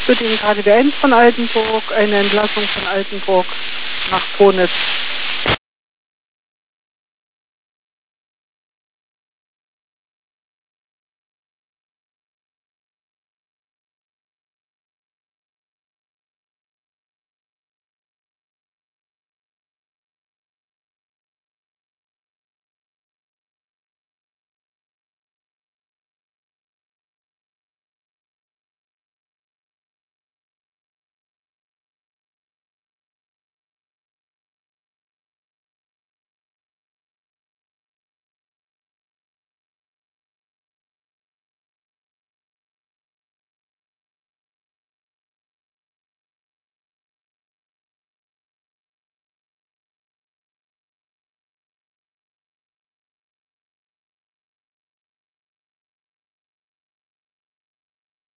für den KDW 1 von Altenburg eine Entlassung von Altenburg nach Ponitz.